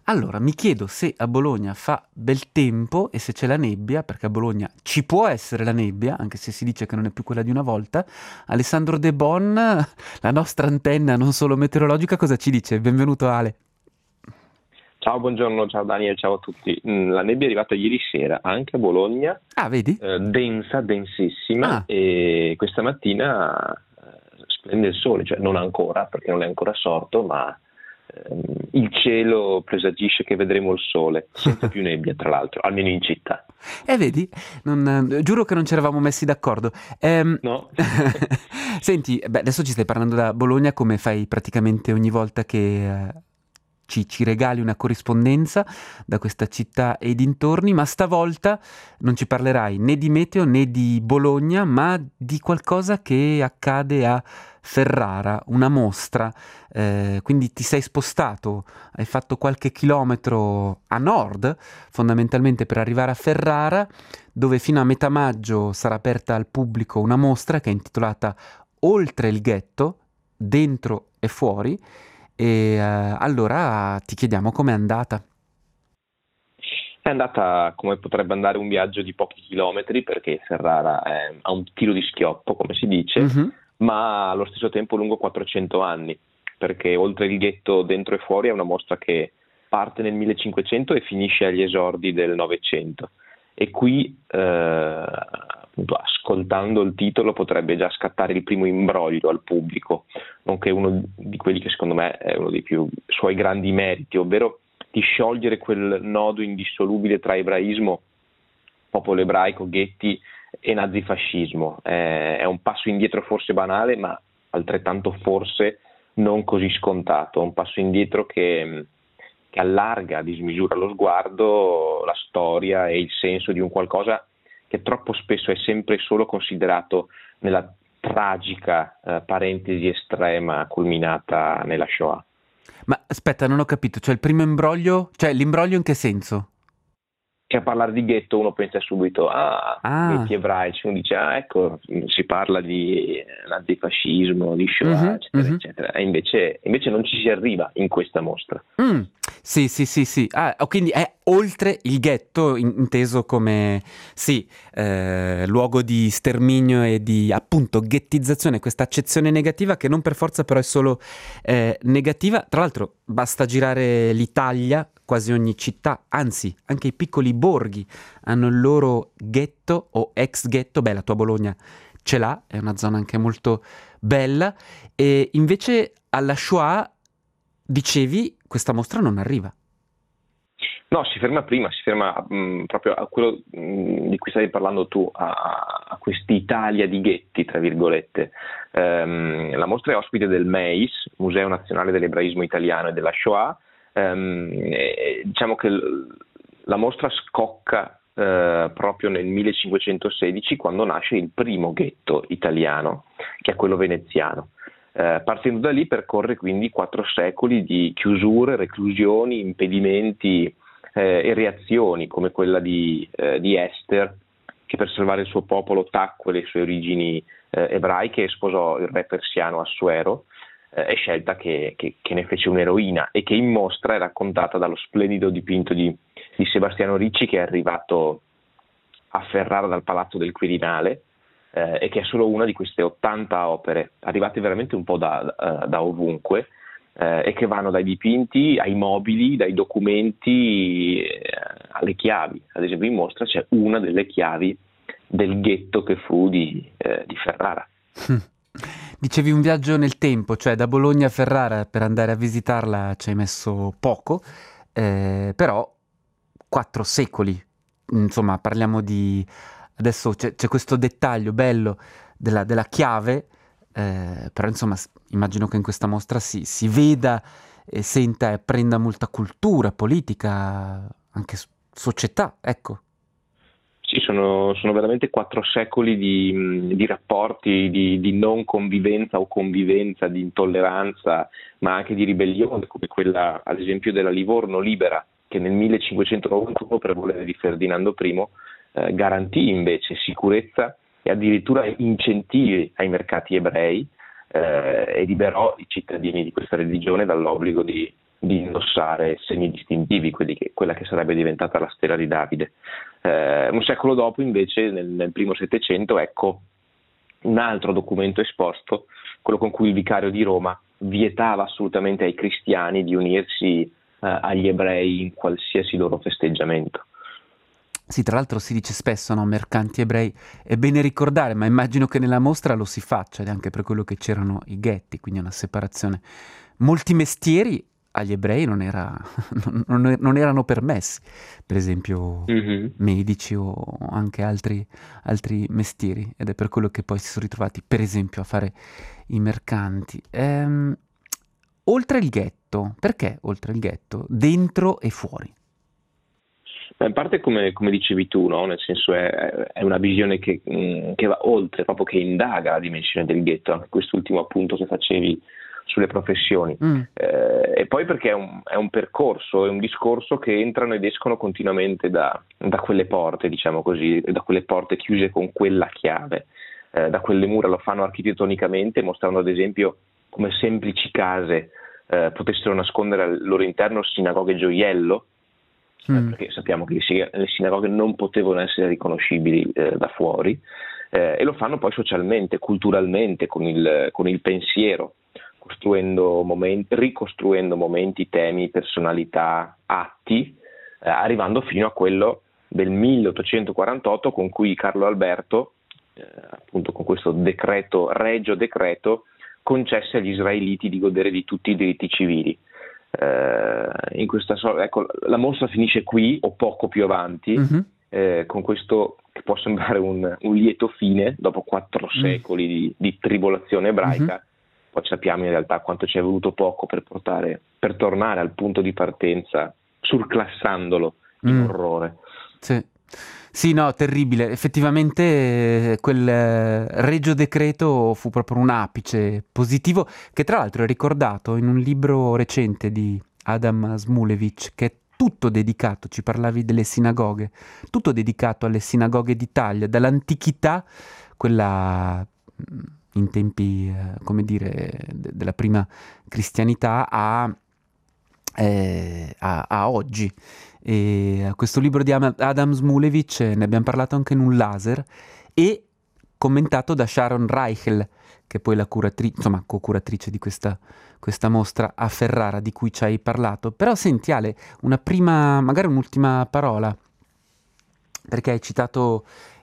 Allora, mi chiedo se a Bologna fa bel tempo e se c'è la nebbia, perché a Bologna ci può essere la nebbia, anche se si dice che non è più quella di una volta. Alessandro De Bon, la nostra antenna non solo meteorologica, cosa ci dice? Benvenuto Ale. Ciao, buongiorno, ciao Daniel, ciao a tutti. La nebbia è arrivata ieri sera anche a Bologna, Ah, vedi? densa, densissima, Ah, e questa mattina splende il sole, cioè non ancora perché non è ancora sorto, ma il cielo presagisce che vedremo il sole, senza più nebbia tra l'altro, almeno in città. vedi? Giuro che non ci eravamo messi d'accordo. No? Senti, beh, adesso ci stai parlando da Bologna come fai praticamente ogni volta che ci regali una corrispondenza da questa città e dintorni, ma stavolta non ci parlerai né di meteo né di Bologna, ma di qualcosa che accade a Ferrara, una mostra. Quindi ti sei spostato, hai fatto qualche chilometro a nord, fondamentalmente per arrivare a Ferrara, dove fino a metà maggio sarà aperta al pubblico una mostra che è intitolata Oltre il ghetto, dentro e fuori. E allora ti chiediamo com'è andata. È andata come potrebbe andare un viaggio di pochi chilometri, perché Ferrara è a un tiro di schioppo, come si dice, Mhm. ma allo stesso tempo lungo 400 anni, perché oltre il ghetto dentro e fuori è una mostra che parte nel 1500 e finisce agli esordi del Novecento. E qui, appunto, ascoltando il titolo, potrebbe già scattare il primo imbroglio al pubblico, nonché uno di quelli che secondo me è uno dei più suoi grandi meriti, ovvero di sciogliere quel nodo indissolubile tra ebraismo, popolo ebraico, ghetti e nazifascismo. È un passo indietro forse banale, ma altrettanto forse non così scontato, un passo indietro che allarga a dismisura lo sguardo, la storia e il senso di un qualcosa che troppo spesso è sempre solo considerato nella tragica parentesi estrema culminata nella Shoah. Ma aspetta, non ho capito, cioè il primo imbroglio, cioè l'imbroglio in che senso? Che a parlare di ghetto uno pensa subito a ghetti Ah, ebraici, uno dice ecco, si parla di nazifascismo, di Shoah, mhm, eccetera, mhm. eccetera, e invece non ci si arriva in questa mostra. Mm, sì, sì, sì, sì. Ah, quindi è oltre il ghetto, inteso come, sì, luogo di sterminio e di, appunto, ghettizzazione, questa accezione negativa che non per forza però è solo negativa. Tra l'altro basta girare l'Italia, quasi ogni città, anzi anche i piccoli borghi hanno il loro ghetto o ex ghetto. Beh, la tua Bologna ce l'ha, è una zona anche molto bella. E invece alla Shoah, dicevi, questa mostra non arriva. No, si ferma prima, si ferma proprio a quello di cui stavi parlando tu, a quest'Italia di ghetti, tra virgolette. La mostra è ospite del MEIS, Museo Nazionale dell'Ebraismo Italiano e della Shoah. Diciamo che la mostra scocca proprio nel 1516, quando nasce il primo ghetto italiano, che è quello veneziano. Partendo da lì percorre quindi 4 secoli di chiusure, reclusioni, impedimenti e reazioni, come quella di Esther, che per salvare il suo popolo tacque le sue origini ebraiche e sposò il re persiano Assuero, e scelta che ne fece un'eroina, e che in mostra è raccontata dallo splendido dipinto di Sebastiano Ricci, che è arrivato a Ferrara dal Palazzo del Quirinale, e che è solo una di queste 80 opere, arrivate veramente un po' da ovunque, e che vanno dai dipinti ai mobili, dai documenti alle chiavi. Ad esempio in mostra c'è una delle chiavi del ghetto che fu di Ferrara. Dicevi un viaggio nel tempo, cioè da Bologna a Ferrara per andare a visitarla ci hai messo poco, però 4 secoli. Insomma, parliamo di... Adesso c'è questo dettaglio bello della chiave, però insomma immagino che in questa mostra si veda e senta e prenda molta cultura, politica, anche società, ecco. Sì, sono veramente 4 secoli di rapporti, di non convivenza o convivenza, di intolleranza, ma anche di ribellione, come quella ad esempio della Livorno Libera, che nel 1591 per volere di Ferdinando I garantì invece sicurezza e addirittura incentivi ai mercati ebrei, e liberò i cittadini di questa religione dall'obbligo di di indossare segni distintivi, quella che sarebbe diventata la stella di Davide. Un secolo dopo, invece, nel primo Settecento, ecco un altro documento esposto, quello con cui il vicario di Roma vietava assolutamente ai cristiani di unirsi agli ebrei in qualsiasi loro festeggiamento. Sì, tra l'altro si dice spesso, no, mercanti ebrei, è bene ricordare, ma immagino che nella mostra lo si faccia, ed è anche per quello che c'erano i ghetti, quindi una separazione. Molti mestieri agli ebrei non erano permessi, per esempio Mhm. medici o anche altri mestieri, ed è per quello che poi si sono ritrovati, per esempio, a fare i mercanti. Oltre il ghetto, perché oltre il ghetto? Dentro e fuori. Ma in parte come dicevi tu, no? Nel senso è una visione che va oltre, proprio che indaga la dimensione del ghetto, anche quest'ultimo appunto che facevi sulle professioni. Mm, E poi perché è un percorso, è un discorso che entrano ed escono continuamente da quelle porte, diciamo così, da quelle porte chiuse con quella chiave, da quelle mura. Lo fanno architettonicamente, mostrando ad esempio come semplici case potessero nascondere al loro interno sinagoghe gioiello, mm, perché sappiamo che le sinagoghe non potevano essere riconoscibili da fuori, e lo fanno poi socialmente, culturalmente, con il pensiero, ricostruendo momenti, temi, personalità, atti, arrivando fino a quello del 1848 con cui Carlo Alberto, appunto con questo decreto, regio decreto, concesse agli israeliti di godere di tutti i diritti civili. Ecco, la mostra finisce qui o poco più avanti, mhm, con questo che può sembrare un lieto fine dopo 4 secoli di tribolazione mhm, ebraica. Poi sappiamo in realtà quanto ci è voluto poco per tornare al punto di partenza, surclassandolo in mm. orrore. Sì. Sì, no, terribile. Effettivamente quel regio decreto fu proprio un apice positivo, che tra l'altro è ricordato in un libro recente di Adam Smulevich, che è tutto dedicato, ci parlavi delle sinagoghe, tutto dedicato alle sinagoghe d'Italia, dall'antichità, quella in tempi, come dire, della prima cristianità a oggi. E a questo libro di Adam Smulevich ne abbiamo parlato anche in un laser e commentato da Sharon Reichel, che è poi la insomma, co-curatrice di questa mostra a Ferrara di cui ci hai parlato. Però senti Ale, magari un'ultima parola, perché hai citato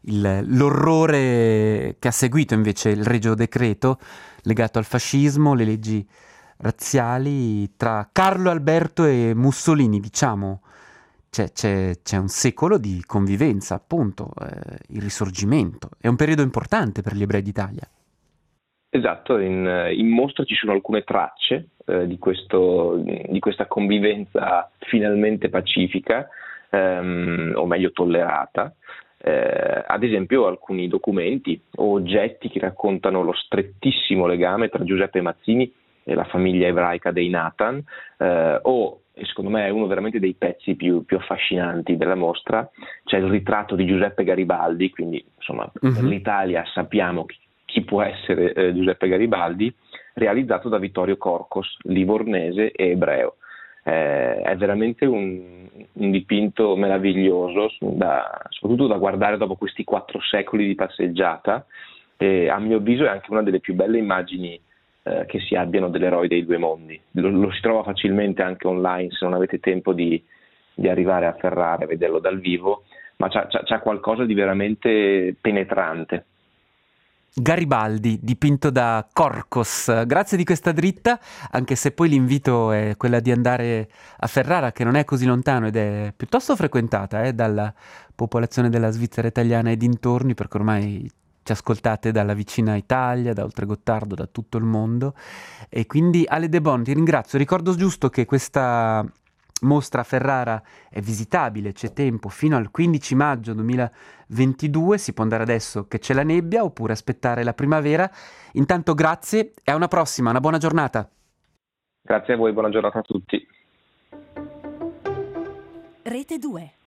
l'orrore che ha seguito invece il Regio Decreto legato al fascismo, le leggi razziali tra Carlo Alberto e Mussolini, diciamo. C'è un secolo di convivenza, appunto, il Risorgimento. È un periodo importante per gli ebrei d'Italia. Esatto, in mostra ci sono alcune tracce di questa convivenza finalmente pacifica, o meglio tollerata. Ad esempio alcuni documenti o oggetti che raccontano lo strettissimo legame tra Giuseppe Mazzini e la famiglia ebraica dei Nathan, e secondo me è uno veramente dei pezzi più affascinanti della mostra, c'è il ritratto di Giuseppe Garibaldi, quindi insomma per Mhm. l'Italia sappiamo chi può essere Giuseppe Garibaldi, realizzato da Vittorio Corcos, livornese e ebreo. È veramente un dipinto meraviglioso, soprattutto da guardare dopo questi 4 secoli di passeggiata, e a mio avviso è anche una delle più belle immagini che si abbiano dell'eroe dei due mondi. Lo si trova facilmente anche online se non avete tempo di arrivare a Ferrara e vederlo dal vivo, ma c'ha qualcosa di veramente penetrante. Garibaldi, dipinto da Corcos. Grazie di questa dritta, anche se poi l'invito è quella di andare a Ferrara, che non è così lontano ed è piuttosto frequentata dalla popolazione della Svizzera italiana e dintorni, perché ormai ci ascoltate dalla vicina Italia, da Oltregottardo, da tutto il mondo. E quindi Ale De Bon, ti ringrazio. Ricordo giusto che questa mostra a Ferrara è visitabile, c'è tempo, fino al 15 maggio 2022, si può andare adesso che c'è la nebbia oppure aspettare la primavera. Intanto grazie e a una prossima, una buona giornata. Grazie a voi, buona giornata a tutti. Rete 2